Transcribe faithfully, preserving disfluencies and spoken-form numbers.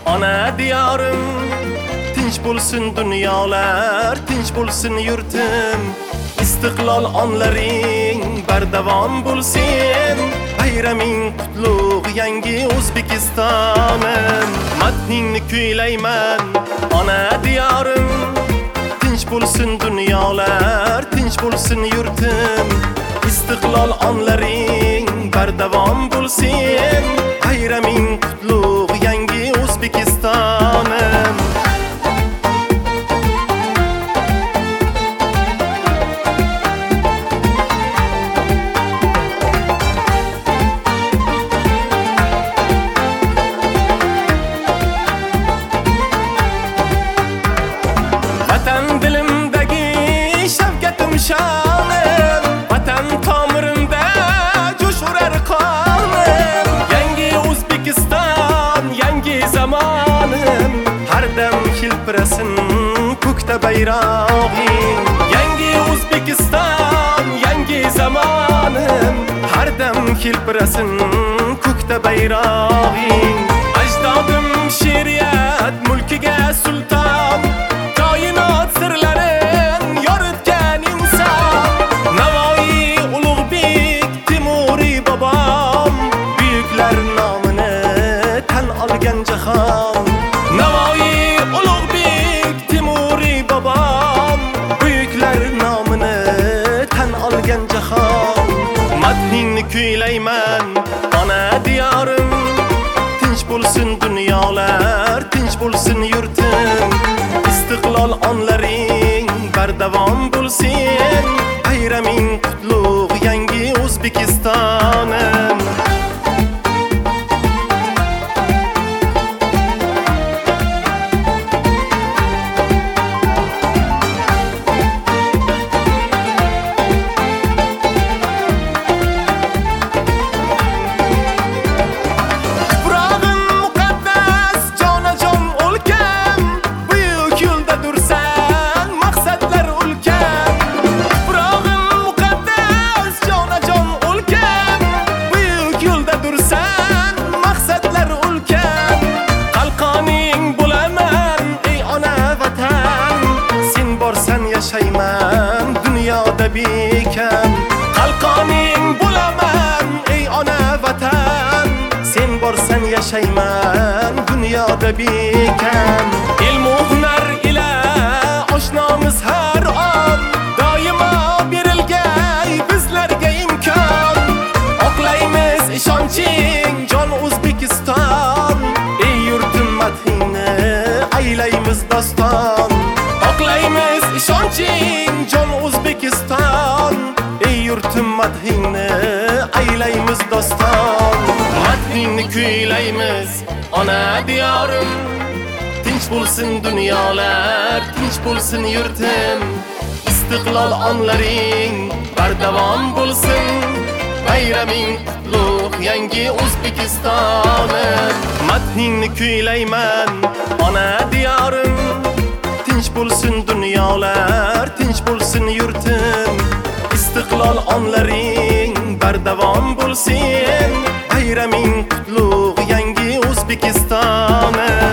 Ana diyorim, tinch bo'lsin dunyolar, tinch bo'lsin yurtim. Istiqlol onlaring bardavom bo'lsin. Bayraming qutlug' yangi O'zbekistonim. Matningni kuylayman, ona diyorim. Tinch bo'lsin dunyolar, tinch bo'lsin yurtim. Istiqlol onlaring bardavom bo'lsin. Bayraming qutlug' yangi O'zbekistonim. Vatan dilimdagi shavkatim shonim, vatan tomirimda jo'sh urar qonim. Yangi O'zbekiston, yangi zamonim, har dam hilpirasin ko'kda bayrog'ing. Yangi O'zbekiston, yangi zamonim, har dam hilpirasin ko'kda bayrog'ing. Ajdodim she'riyat mulkiga sulton, koinot sirlarin yoritgan inson. Navoiy Ulug'bek Temuriy bobom, buyuklar nomini tan olgan jahon. Navoiy Ulug'bek Temuriy bobom, buyuklar nomini tan olgan jahon. Matningni kuylayman, ona diyorim. Tinch bo'lsin dunyolar, tinch bo'lsin yurtim. Istiqlol onlaring bardavom bo'lsin. Bayraming qutlug' yangi O'zbekistonim. Yashayman dunyoda bekam. Qalqoning bo'laman ey ona vatan. Sen borsan yashayman dunyoda bekam. Ilm va hunar ila oshnomiz har on, doimo berilgay bizlarga imkon. Oqlaymiz ishonching jon O'zbekiston. Ey yurtim madhingni aylaymiz doston. Oqlaymiz ishonching jon O'zbekiston. Ey yurtim madhingni aylaymiz doston. Madhingni kuylaymiz, ona diyorim. Tinch bo'lsin dunyolar, tinch bo'lsin yurtim. Istiqlol onlaring bardavom bo'lsin. Bayraming qutlug' yangi O'zbekistonim. Madhingni kuylayman, ona diyorim. Tinch bo'lsin dunyolar, tinch bo'lsin yurtim. Istiqlol onlaring bardavom bo'lsin. Bayraming qutlug' yangi O'zbekistonim.